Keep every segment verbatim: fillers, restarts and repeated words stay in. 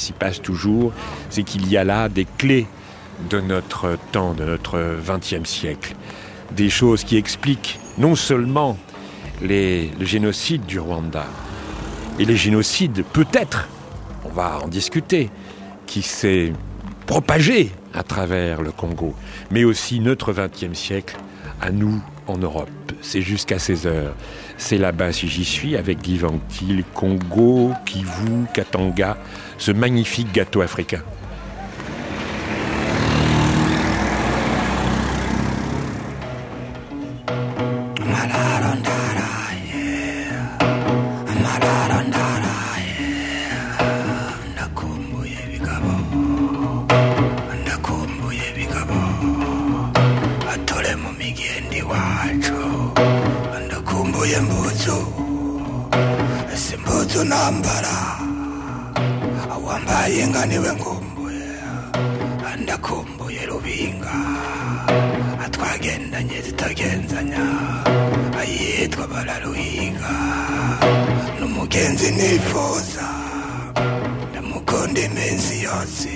s'y passe toujours, c'est qu'il y a là des clés de notre temps, de notre vingtième siècle. Des choses qui expliquent non seulement les, le génocide du Rwanda, et les génocides, peut-être, on va en discuter, qui s'est propagé à travers le Congo, mais aussi notre vingtième siècle, à nous, en Europe. C'est jusqu'à seize heures. C'est là-bas, si j'y suis, avec Guy Ventil, Congo, Kivu, Katanga, ce magnifique gâteau africain. Nambara awambaye nganiwe ngumbuye ndakumbuye rubinga atwagendanye zitagenzanya ayitwa bararuhiga n'umugenzi nifuza ndamukunda iminsi yose.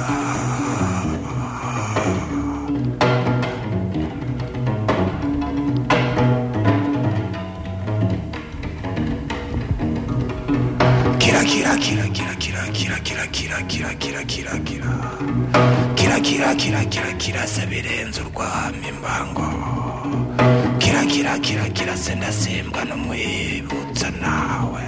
Kira kira kira kira kira kira kira kira kira kira kira kira kira kira kira kira sebirenze urwamo imbango kira kira kira kira sendasimbwa n'umwibutsa nawe.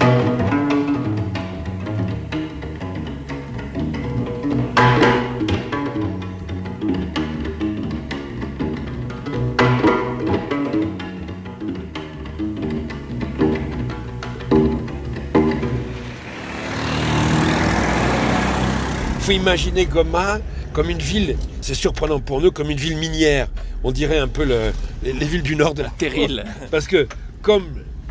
Il faut imaginer Goma comme une ville, c'est surprenant pour nous, comme une ville minière. On dirait un peu le, les, les villes du nord de la Terrille. Parce que comme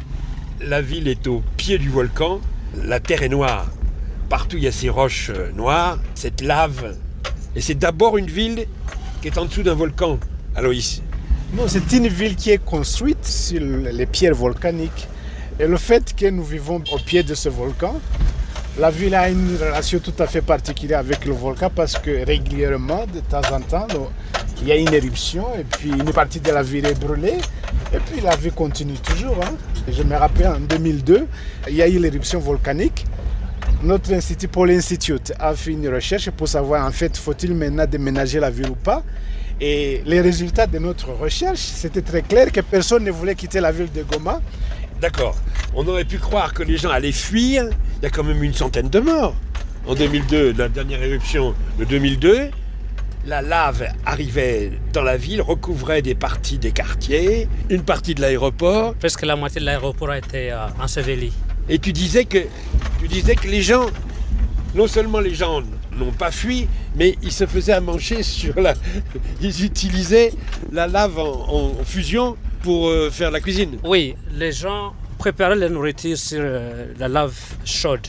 la ville est au pied du volcan, la terre est noire. Partout il y a ces roches noires, cette lave. Et c'est d'abord une ville qui est en dessous d'un volcan, Aloïs. Non, c'est une ville qui est construite sur les pierres volcaniques. Et le fait que nous vivons au pied de ce volcan, la ville a une relation tout à fait particulière avec le volcan parce que régulièrement, de temps en temps, il y a une éruption et puis une partie de la ville est brûlée et puis la vie continue toujours. Hein. Je me rappelle en deux mille deux, il y a eu l'éruption volcanique. Notre institut, Pôle Institute, a fait une recherche pour savoir en fait faut-il maintenant déménager la ville ou pas. Et les résultats de notre recherche, c'était très clair que personne ne voulait quitter la ville de Goma. D'accord. On aurait pu croire que les gens allaient fuir. Il y a quand même une centaine de morts. En deux mille deux, la dernière éruption de deux mille deux, la lave arrivait dans la ville, recouvrait des parties des quartiers, une partie de l'aéroport. Presque la moitié de l'aéroport a été euh, ensevelie. Et tu disais que, tu disais que les gens, non seulement les gens n'ont pas fui, mais ils se faisaient à manger sur la... Ils utilisaient la lave en, en fusion pour euh, faire la cuisine. Oui, les gens préparaient la nourriture sur euh, la lave chaude.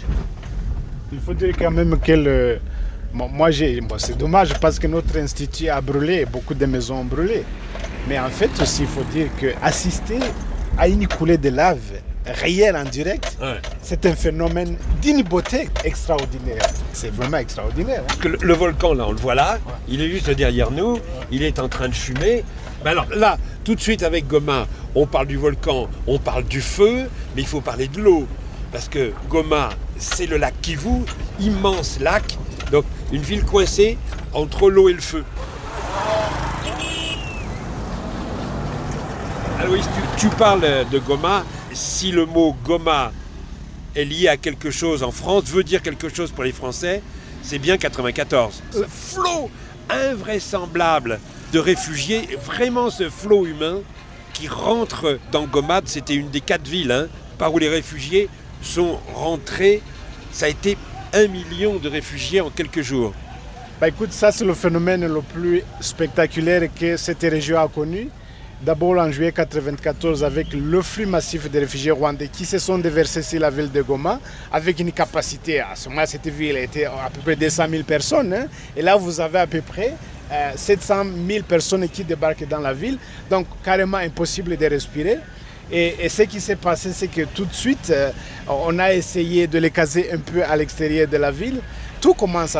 Il faut dire quand même que le... bon, moi, j'ai... Bon, c'est dommage parce que notre institut a brûlé, beaucoup de maisons ont brûlé. Mais en fait aussi, il faut dire qu'assister à une coulée de lave réelle en direct, ouais. C'est un phénomène d'une beauté extraordinaire. C'est vraiment extraordinaire. Hein. Que le, le volcan, là, on le voit là, ouais. Il est juste derrière nous, ouais. Il est en train de fumer. Mais alors là, tout de suite avec Goma, on parle du volcan, on parle du feu, mais il faut parler de l'eau. Parce que Goma, c'est le lac Kivu, immense lac, donc une ville coincée entre l'eau et le feu. Alors, tu, tu parles de Goma. Si le mot Goma est lié à quelque chose en France, veut dire quelque chose pour les Français, c'est bien quatre-vingt-quatorze. Ce flot invraisemblable de réfugiés, vraiment ce flot humain qui rentre dans Goma, c'était une des quatre villes hein, par où les réfugiés sont rentrés. Ça a été un million de réfugiés en quelques jours. Bah écoute, ça c'est le phénomène le plus spectaculaire que cette région a connu. D'abord en juillet quatre-vingt-quatorze avec le flux massif de réfugiés rwandais qui se sont déversés sur la ville de Goma avec une capacité, à ce moment cette ville était à peu près deux cent mille personnes hein, et là vous avez à peu près euh, sept cent mille personnes qui débarquent dans la ville, donc carrément impossible de respirer. Et, et ce qui s'est passé, c'est que tout de suite, euh, on a essayé de les caser un peu à l'extérieur de la ville. tout commence